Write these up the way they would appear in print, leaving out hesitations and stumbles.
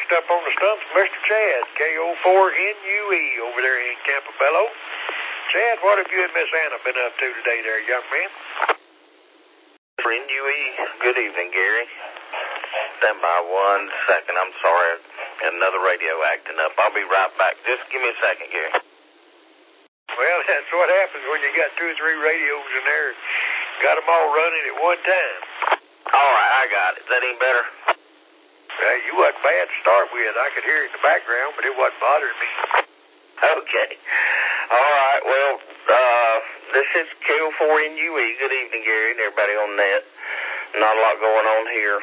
next up on the stumps, Mr. Chad, KO4NUE over there in Campobello. Chad, what have you and Miss Anna been up to today there, young man? For NUE, good evening, Gary. Stand by 1 second. I'm sorry. Another radio acting up. I'll be right back. Just give me a second, Gary. Well, that's what happens when you got 2 or 3 radios in there. Got them all running at one time. All right, I got it. Is that any better? You wasn't bad to start with. I could hear it in the background, but it wasn't bothering me. Okay. All right, well, this is KO4NUE. Good evening, Gary, and everybody on net. Not a lot going on here.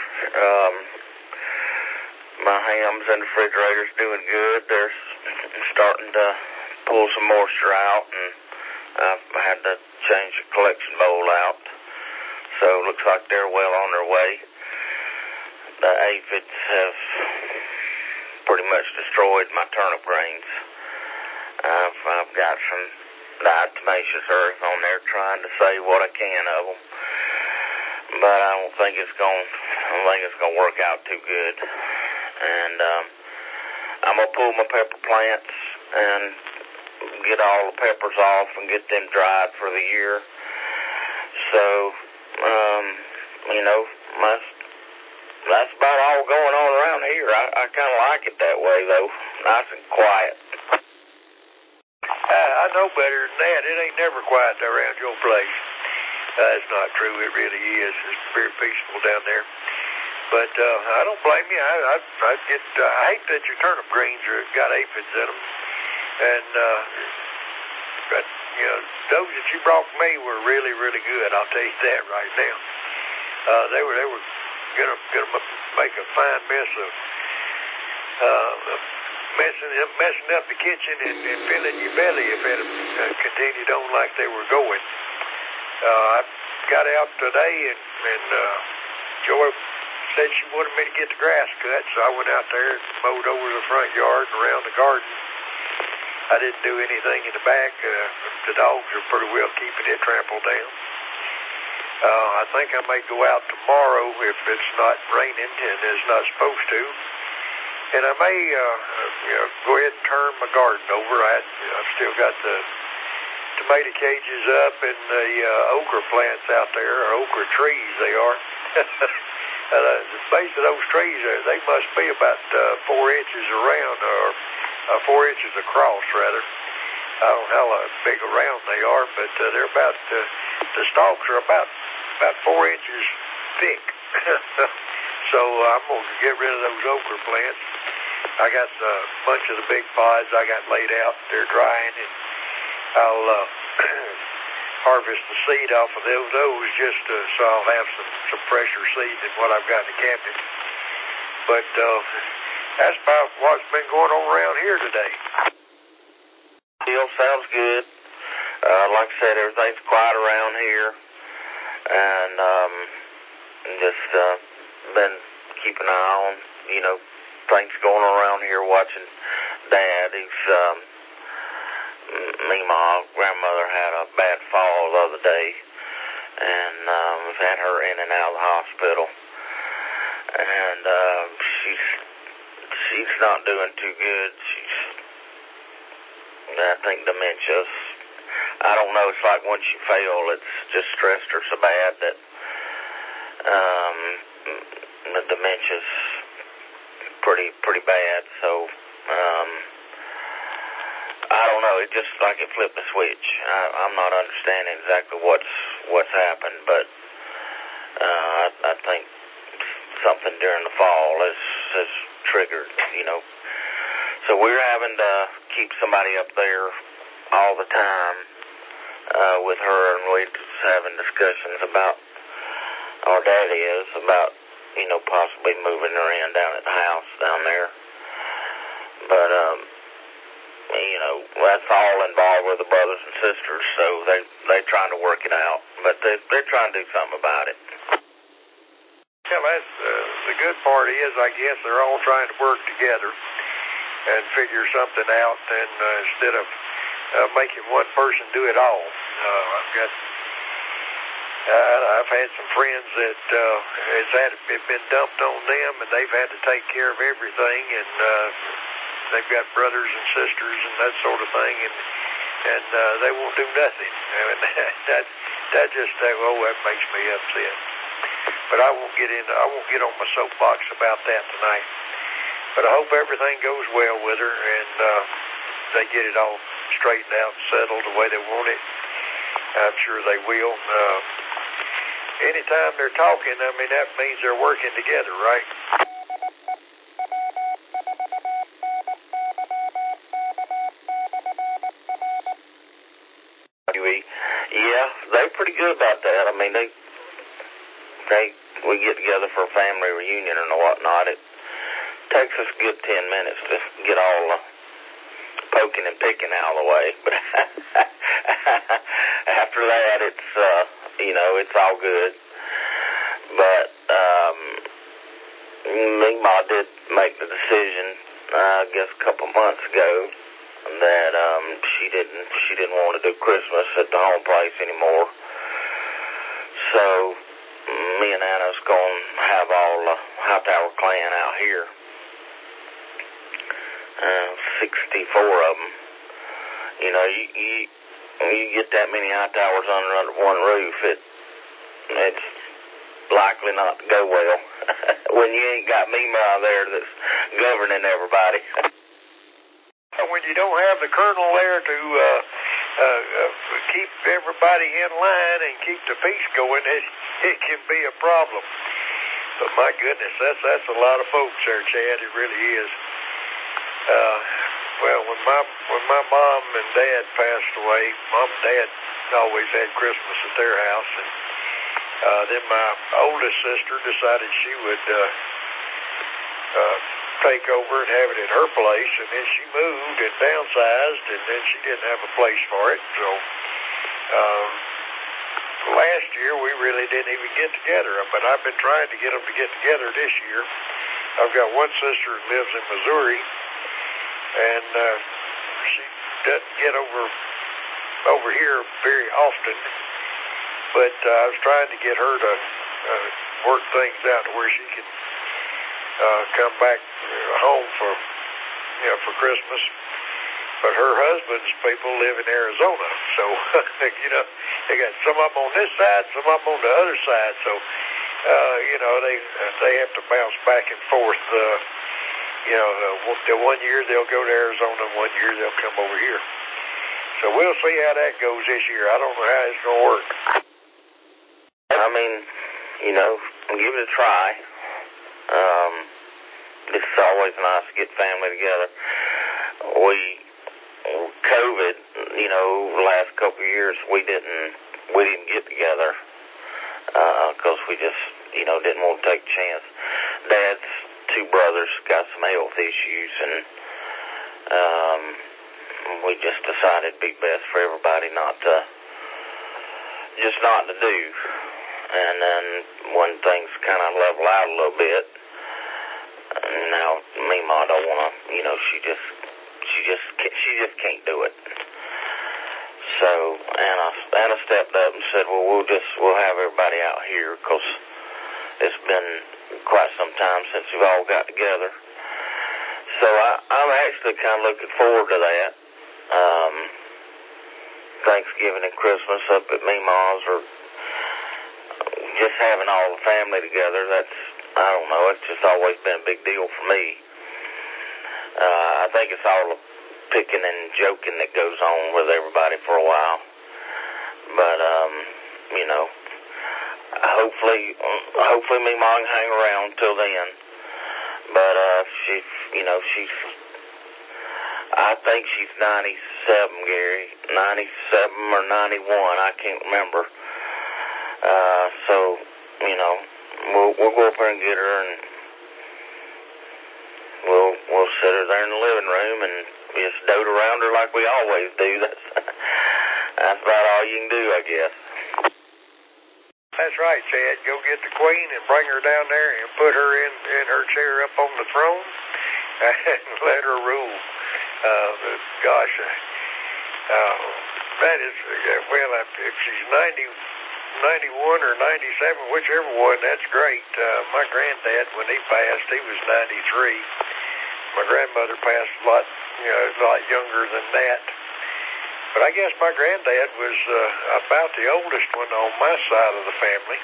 My hams in the refrigerator's doing good. They're starting to pull some moisture out, and I've had to change the collection bowl out. So it looks like they're well on their way. The aphids have pretty much destroyed my turnip greens. I've got some diatomaceous earth on there trying to save what I can of them, but I don't think it's gonna work out too good. And I'm gonna pull my pepper plants and get all the peppers off and get them dried for the year. So, that's about all going on around here. I kind of like it that way, though. Nice and quiet. I know better than that. It ain't never quiet around your place. That's not true. It really is. It's very peaceful down there. But I don't blame you. I hate that your turnip greens got aphids in them. And but those that you brought for me were really, really good. I'll tell you that right now. They were gonna make a fine mess of messing up the kitchen and filling your belly if it continued on like they were going. I got out today and Joy said she wanted me to get the grass cut, so I went out there and mowed over the front yard and around the garden. I didn't do anything in the back. The dogs are pretty well keeping it trampled down. I think I may go out tomorrow if it's not raining and it's not supposed to. And I may go ahead and turn my garden over. I've still got the tomato cages up and the okra plants out there, or okra trees they are. The base of those trees, they must be about 4 inches around, or 4 inches across, rather. I don't know how big around they are, but they're about, the stalks are about 4 inches thick. So I'm going to get rid of those okra plants. I got a bunch of the big pods I got laid out. They're drying, and I'll harvest the seed off of those just so I'll have some fresher seed than what I've got in the cabinet. But that's about what's been going on around here today. Deal sounds good. Like I said, everything's quiet around here, and just been keeping an eye on, things going on around here, watching Dad. He's my grandmother had a bad fall the other day, and we've had her in and out of the hospital, and she's not doing too good. I think dementia's, I don't know, it's like once you fail, it's just stressed her so bad that the dementia's pretty bad. So I don't know, it just like it flipped the switch. I'm not understanding exactly what's happened, but I think something during the fall has triggered, So we're having to keep somebody up there all the time with her, and we're just having discussions about, our daddy is, about, possibly moving her in down at the house down there. But, that's all involved with the brothers and sisters, so they're trying to work it out. But they're trying to do something about it. Well, that's the good part is, I guess, they're all trying to work together and figure something out, and instead of making one person do it all. I've got I've had some friends that it's been dumped on them, and they've had to take care of everything, and they've got brothers and sisters and that sort of thing, and they won't do nothing. I mean, that makes me upset. But I won't get on my soapbox about that tonight. But I hope everything goes well with her, and they get it all straightened out and settled the way they want it. I'm sure they will. Anytime they're talking, I mean, that means they're working together, right? Yeah, they're pretty good about that. I mean, we get together for a family reunion and whatnot. It takes us a good 10 minutes to get all the poking and picking out of the way. But after that, it's all good. But Meemaw did make the decision, I guess a couple months ago, that she didn't want to do Christmas at the home place anymore. So me and Anna's going to have all the Hightower clan out here. 64 of them. You know, you get that many Hightowers under one roof, it's likely not to go well when you ain't got Meemaw there that's governing everybody. When you don't have the colonel there to keep everybody in line and keep the peace going, it can be a problem. But my goodness, that's a lot of folks there, Chad. It really is. Well, when my mom and dad passed away, mom and dad always had Christmas at their house, and then my oldest sister decided she would take over and have it at her place, and then she moved and downsized, and then she didn't have a place for it. So last year we really didn't even get together, but I've been trying to get them to get together this year. I've got one sister that lives in Missouri, and she doesn't get over here very often, but I was trying to get her to work things out to where she could come back home for Christmas. But her husband's people live in Arizona, so they got some of them on this side, some of them on the other side. So they have to bounce back and forth. The one year they'll go to Arizona, and one year they'll come over here. So we'll see how that goes this year. I don't know how it's going to work. I mean, give it a try. It's always nice to get family together. COVID, the last couple of years, we didn't get together because we just, didn't want to take a chance. Dad's two brothers got some health issues, and we just decided it'd be best for everybody not to do. And then when things kind of level out a little bit, now Meemaw don't want to, she just can't do it. So Anna stepped up and said, well, we'll have everybody out here because it's been quite some time since we've all got together. So I'm actually kind of looking forward to that. Thanksgiving and Christmas up at Meemaw's, or just having all the family together, I don't know, it's just always been a big deal for me. I think it's all the picking and joking that goes on with everybody for a while. But, hopefully Meemaw can hang around till then. But, I think she's 97, Gary. 97 or 91, I can't remember. So, we'll go up there and get her, and we'll sit her there in the living room and just dote around her like we always do. That's about all you can do, I guess. That's right, Chad. Go get the Queen and bring her down there and put her in her chair up on the throne and let her rule. That is, if she's 91 91 or 97, whichever one, that's great. My granddad, when he passed, he was 93. My grandmother passed a lot younger than that. But I guess my granddad was about the oldest one on my side of the family.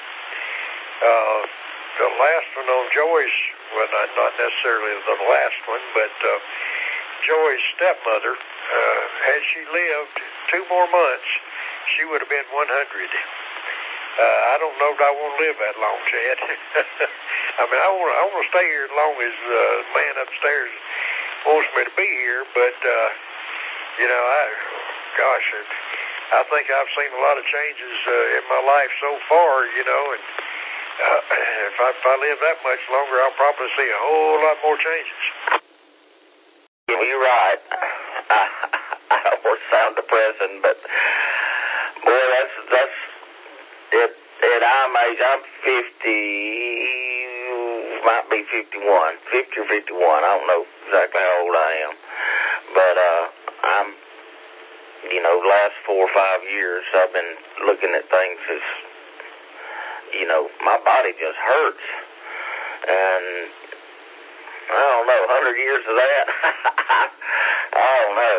The last one on Joy's, well, not necessarily the last one, but Joy's stepmother, had she lived 2 more months, she would have been 100. I don't know if I want to live that long, Chad. I mean, I want to stay here as long as the man upstairs wants me to be here, but, I think I've seen a lot of changes in my life so far, and if I live that much longer, I'll probably see a whole lot more changes. You're right. I don't want to sound depressing, but boy, that's it. At I'm 50, might be 51, 50 or 51. I don't know exactly how old I am, but I'm, last 4 or 5 years, I've been looking at things as, my body just hurts, and I don't know, 100 years of that, I don't know.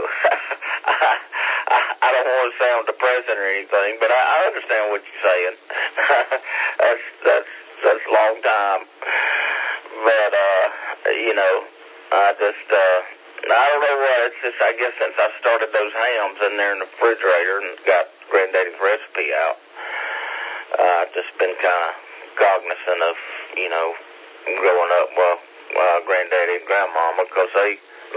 I don't want to sound depressing or anything, but I understand what you're saying. That's a long time. But, I don't know what, it's just, I guess since I started those hams in there in the refrigerator and got Granddaddy's recipe out, I've just been kind of cognizant of, growing up, Granddaddy and Grandmama, because I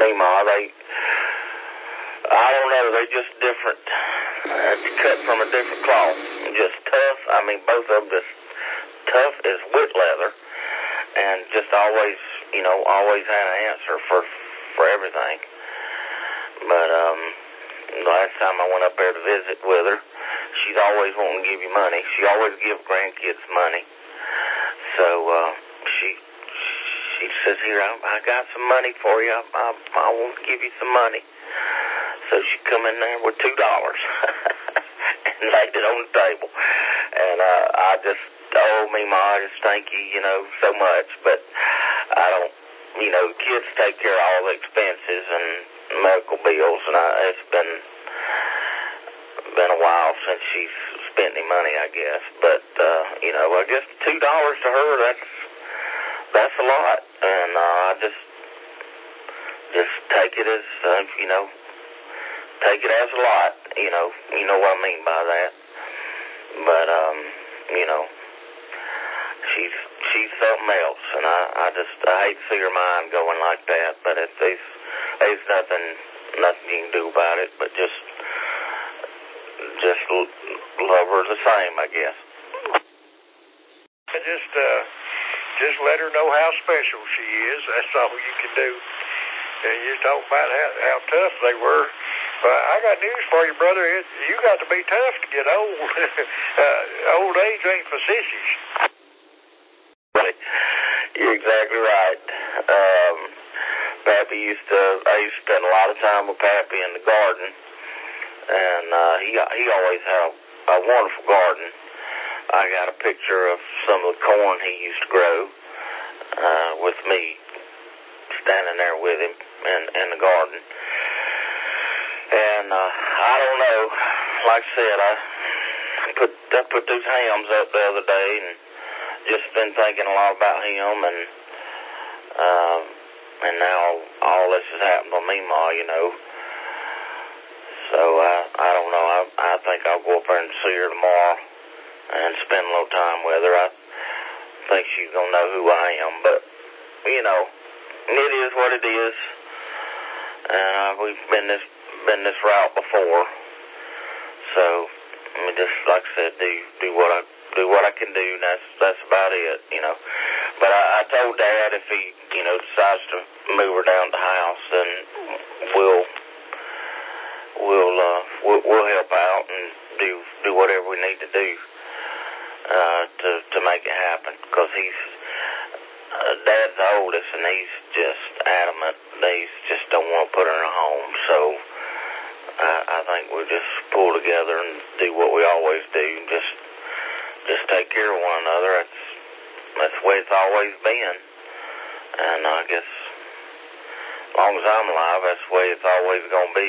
don't know, they're just different. It's cut from a different cloth. Just tough. I mean, both of them just tough as wood leather, and just always had an answer for everything. But last time I went up there to visit with her, she's always wanting to give you money. She always gives grandkids money. So she says, "Here, I got some money for you. I want to give you some money." So she come in there with $2 and laid it on the table. And I just, Ma, I just thank you, so much. But I don't, the kids take care of all the expenses and medical bills. And it's been a while since she's spent any money, I guess. But, I guess $2 to her, that's a lot. And I just take it as, take it as a lot, you know what I mean by that. But, she's something else, and I hate to see her mind going like that, but there's nothing you can do about it, but just love her the same, I guess. Just let her know how special she is. That's all you can do. And you talk about how tough they were. But I got news for you, brother. You got to be tough to get old. Old age ain't for sissies. You're exactly right. I used to spend a lot of time with Pappy in the garden, and he always had a wonderful garden. I got a picture of some of the corn he used to grow with me standing there with him in the garden. And I don't know, like I said, I put those hams up the other day and just been thinking a lot about him, and now all this has happened to me, Ma, So I don't know. I think I'll go up there and see her tomorrow and spend a little time with her. I think she's gonna know who I am, but it is what it is. And we've been this route before, so I mean, just like I said, do what I can do, and that's about it, But I told Dad if he, decides to move her down to the house, then we'll help out and do whatever we need to do to make it happen, because Dad's the oldest, and he's just adamant that he just don't want to put her in a home. So I think we'll just pull together and do what we always do, and just just take care of one another. That's the way it's always been. And I guess as long as I'm alive, that's the way it's always going to be.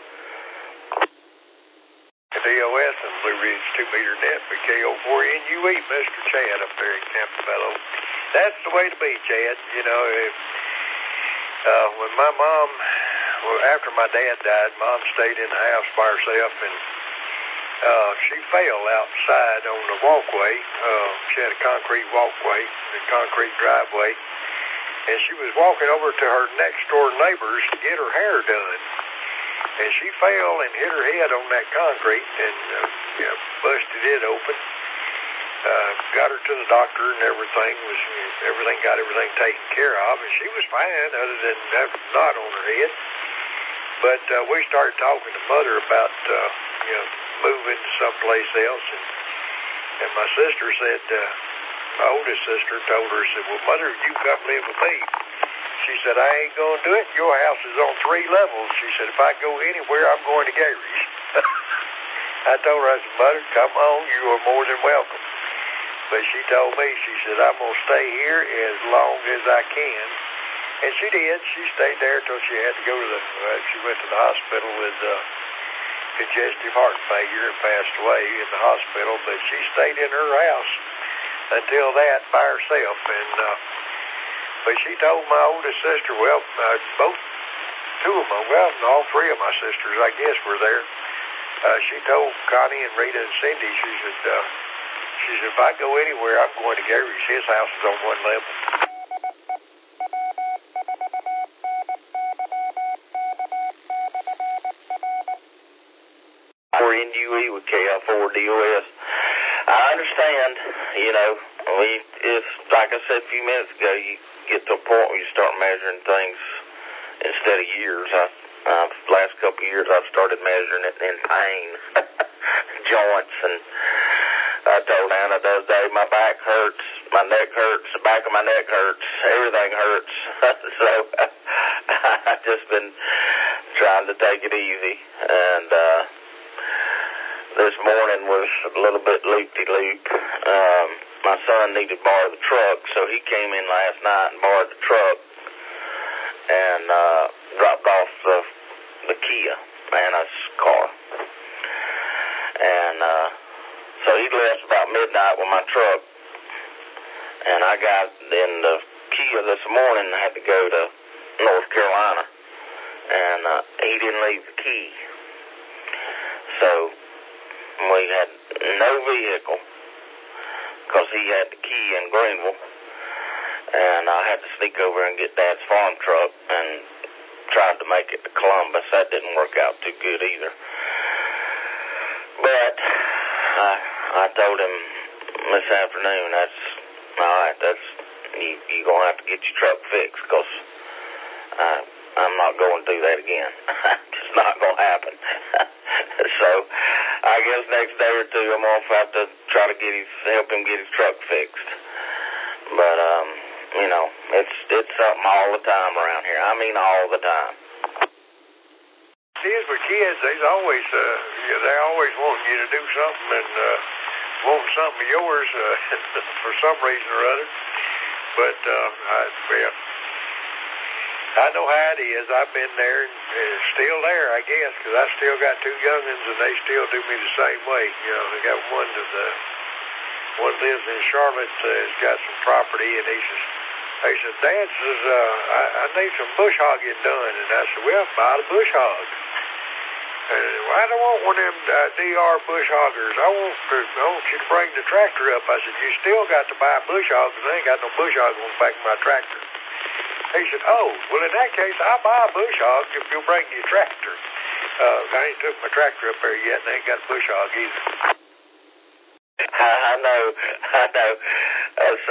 DOS and Blue Ridge 2-meter net for KO4NUE, Mr. Chad up there in Campbell. That's the way to be, Chad. You know, when my mom, after my dad died, Mom stayed in the house by herself, and she fell outside on the walkway. She had a concrete walkway, a concrete driveway, and she was walking over to her next-door neighbors to get her hair done. And she fell and hit her head on that concrete and busted it open. Got her to the doctor and everything. Got everything taken care of, and she was fine other than that knot on her head. But we started talking to Mother about moving someplace else, and my sister said, my oldest sister told her, said, well, Mother, you come live with me. She said, I ain't going to do it. Your house is on 3 levels. She said, if I go anywhere, I'm going to Gary's. I told her, I said, Mother, come on. You are more than welcome. But she told me, she said, I'm going to stay here as long as I can. And she did. She stayed there until she had to go to she went to the hospital with congestive heart failure and passed away in the hospital. But she stayed in her house until that by herself. And, but she told my oldest sister, well, two of them, well, all 3 of my sisters, I guess, were there. She told Connie and Rita and Cindy, she said, if I go anywhere, I'm going to Gary's. His house is on 1 level. NUE with KL4DOS. I understand, it's like I said a few minutes ago, you get to a point where you start measuring things instead of years. Last couple of years I've started measuring it in pain, joints, and I told Anna the other day, my back hurts, my neck hurts, the back of my neck hurts, everything hurts. So I've just been trying to take it easy, and this morning was a little bit loop-de-loop. My son needed to borrow the truck, so he came in last night and borrowed the truck and dropped off the Kia, Anna's car. And so he left about midnight with my truck, and I got in the Kia this morning and had to go to North Carolina, and he didn't leave the key. So we had no vehicle because he had the key in Greenville, and I had to sneak over and get Dad's farm truck and tried to make it to Columbus. That didn't work out too good either. But I told him this afternoon, that's all right, you're going to have to get your truck fixed because I'm not going to do that again. It's not going to happen. So I guess next day or two I'm going to have to try to help him get his truck fixed. But, it's something all the time around here. I mean all the time. It is with kids, they're always wanting you to do something and wanting something of yours for some reason or other. But I know how it is. I've been there and still there, I guess, because I still got 2 young'uns and they still do me the same way. I got one lives in Charlotte, has got some property, and he says, Dad says, I need some bush hogging done. And I said, well, buy the bush hog. And I don't want one of them DR bush hoggers. I want you to bring the tractor up. I said, you still got to buy bush hogs. I ain't got no bush hog on the back of my tractor. He said, oh, well, in that case, I'll buy a bush hog if you'll bring your tractor. I ain't took my tractor up there yet, and I ain't got a bush hog either. I know. That's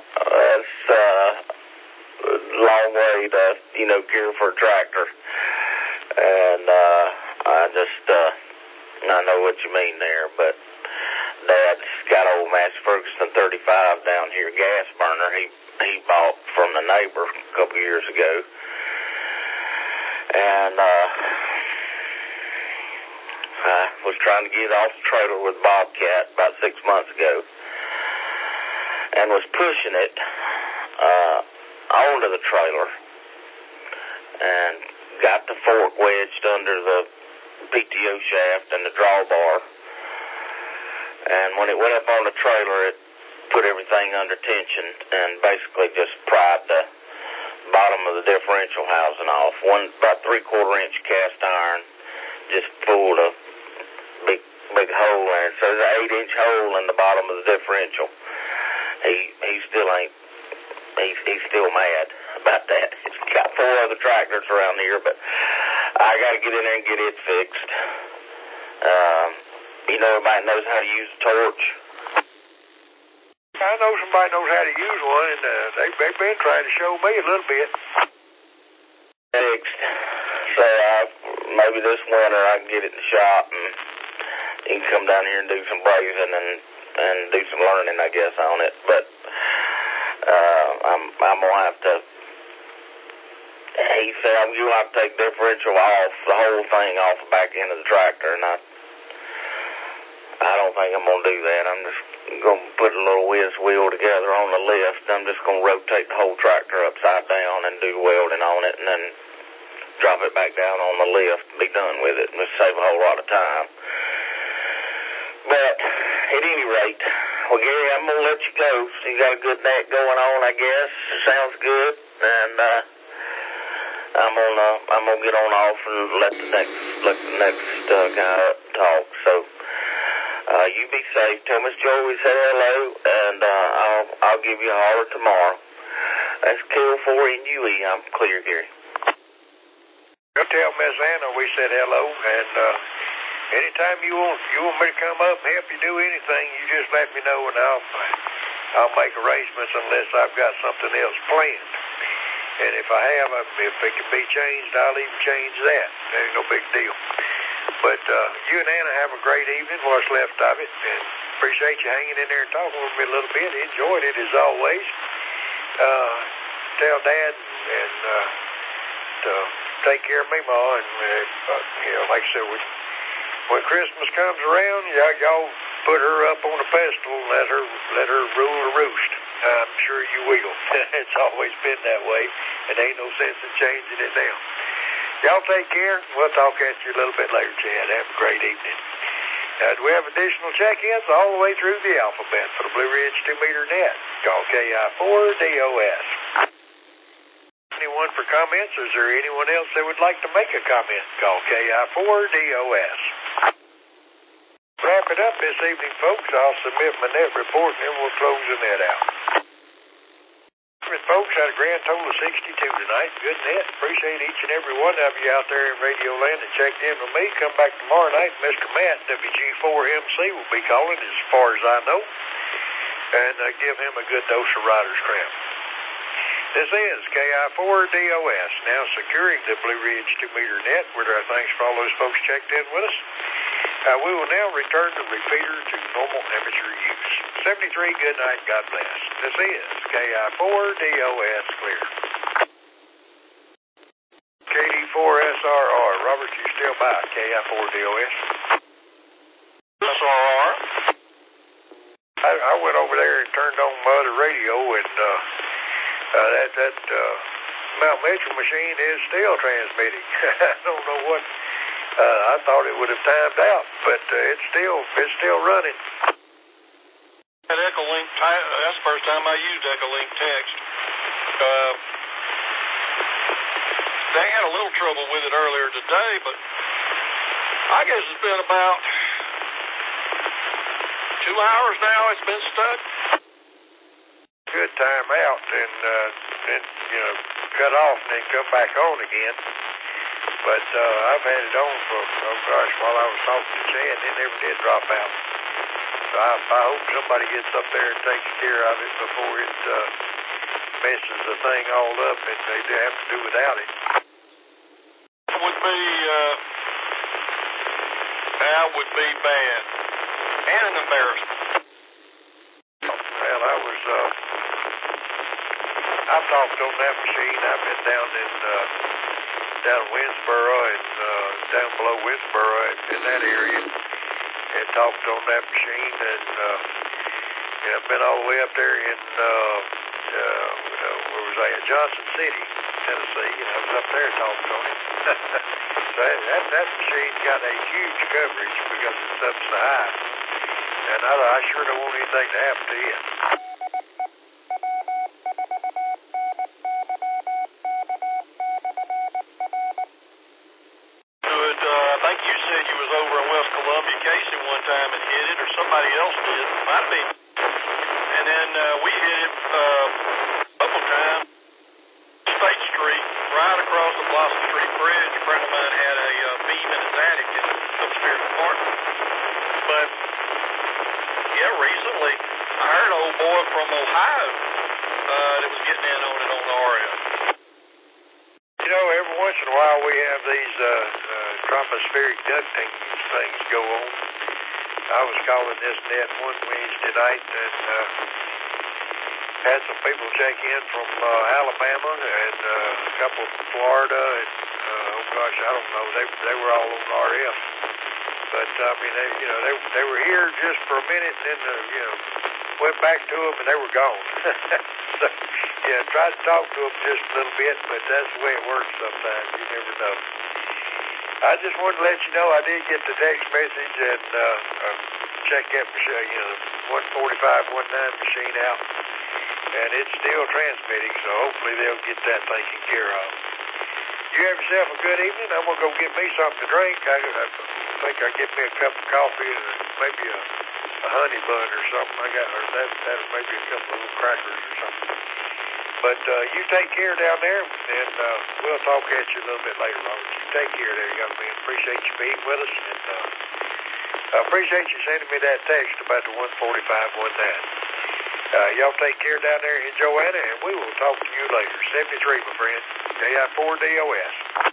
a long way to, gear for a tractor. And I know what you mean there, but Dad's got old Massey Ferguson 35 down here, gas burner. He bought from the neighbor a couple years ago. And I was trying to get off the trailer with Bobcat about 6 months ago. and was pushing it onto the trailer and got the fork wedged under the PTO shaft and the drawbar. And when it went up on the trailer, it put everything under tension and basically just pried the bottom of the differential housing off. About 3/4 inch cast iron just pulled a big hole in it. So there's an 8-inch hole in the bottom of the differential. He still ain't. He's still mad about that. He's got 4 other tractors around here, but I got to get in there and get it fixed. Everybody knows how to use a torch. I know somebody knows how to use one, and they've been trying to show me a little bit. Fixed. So maybe this winter I can get it in the shop, and you can come down here and do some brazing and do some learning, I guess, on it. But I'm gonna have to. He said I'm gonna have to take differential off, the whole thing off the back end of the tractor, and I don't think I'm gonna do that. I'm just gonna put a little whiz wheel together on the lift. I'm just gonna rotate the whole tractor upside down and do welding on it, and then drop it back down on the lift and be done with it, and just save a whole lot of time. But at any rate, well, Gary, I'm gonna let you go. So you got a good night going on, I guess. Sounds good, and I'm gonna get on off and let the next guy up talk. So you be safe. Tell Miss Joey we said hello, and I'll give you a holler tomorrow. That's K4NUE. I'm clear, Gary. Go tell Miss Anna we said hello, and anytime you want me to come up and help you do anything, you just let me know, and I'll make arrangements unless I've got something else planned. And if I have, if it can be changed, I'll even change that. That ain't no big deal. But you and Anna have a great evening, what's left of it, and appreciate you hanging in there and talking with me a little bit. Enjoyed it as always. Tell Dad and to take care of me, Ma, and like I said, when Christmas comes around, y'all put her up on a pedestal and let her rule the roost. I'm sure you will. It's always been that way, and ain't no sense in changing it now. Y'all take care. We'll talk at you a little bit later, Chad. Have a great evening. Do we have additional check-ins all the way through the alphabet for the Blue Ridge 2-meter net? Call KI4DOS. Anyone for comments? Is there anyone else that would like to make a comment? Call KI4DOS. Wrap it up this evening, folks. I'll submit my net report, and then we'll close the net out. Folks, had a grand total of 62 tonight. Good net. Appreciate each and every one of you out there in Radio Land that checked in with me. Come back tomorrow night. Mr. Matt, WG4MC, will be calling as far as I know. And give him a good dose of rider's cramp. This is KI4DOS, now securing the Blue Ridge 2-meter net. We're thanks for all those folks checked in with us. We will now return the repeater to normal amateur use. 73, good night, God bless. This is KI4DOS clear. KD4SRR, Robert, you still by KI4DOS? SRR. I went over there and turned on my other radio, and that Mount Mitchell machine is still transmitting. I don't know what. I thought it would have timed out, but it's still running. That Echolink, that's the first time I used Echolink text. They had a little trouble with it earlier today, but I guess it's been about 2 hours now it's been stuck. Good time out, and then cut off and then come back on again. But I've had it on for, while I was talking to Chad, and it never did drop out. So I hope somebody gets up there and takes care of it before it messes the thing all up and they have to do without it. That would be bad. And an embarrassment. Well, I've talked on that machine. I've been down in Winsboro and down below Winsboro in that area and talked on that machine, and I've been all the way up there in, where was I? Johnson City, Tennessee, and I was up there talking on it. So that machine got a huge coverage because it's up so high. And I sure don't want anything to happen to it. Good. I think you said you was over in West Columbia, Casey, one time and hit it, or somebody else did. Might have been. And then we hit it a couple times. State Street, right across the Blossom Street Bridge. A friend of mine had a beam in his attic in the upstairs apartment. But, yeah, recently I heard an old boy from Ohio that was getting in on it on the RF. You know, every once in a while we have these tropospheric ducting things go on. I was calling this net one Wednesday night and had some people check in from Alabama and a couple from Florida and oh gosh, I don't know, they were all on RF. But I mean, they were here just for a minute and then went back to them and they were gone. So yeah, tried to talk to them just a little bit, but that's the way it works sometimes. You never know. I just wanted to let you know I did get the text message and check that machine, the 145-19 machine out. And it's still transmitting, so hopefully they'll get that taken care of. You have yourself a good evening. I'm going to go get me something to drink. I think I'll get me a cup of coffee and maybe a honey bun or something. That maybe a couple of little crackers or something. But you take care down there, and we'll talk at you a little bit later, Robert. You take care there, young man. Appreciate you being with us, and I appreciate you sending me that text about the 145-19. Y'all take care down there in Joanna, and we will talk to you later. 73, my friend. KI4DOS.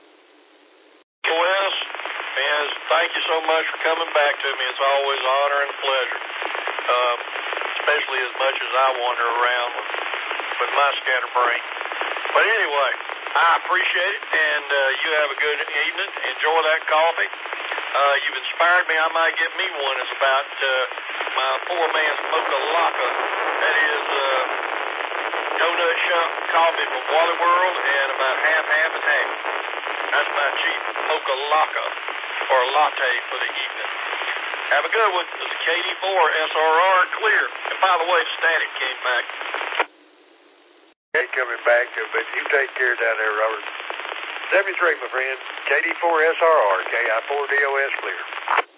Wes, man, thank you so much for coming back to me. It's always an honor and a pleasure, especially as much as I wander around with my scatterbrain. But anyway, I appreciate it, and you have a good evening. Enjoy that coffee. You've inspired me. I might get me one. It's about my four-man Mocha Laka. That is donut shop coffee from Wally World and about half and half. That's my cheap Mocha Laka or latte for the evening. Have a good one. This is KD4 SRR clear. And by the way, the static came back. Ain't coming back, but you take care down there, Robert. 73, my friend. KD4 SRR, KI4DOS clear.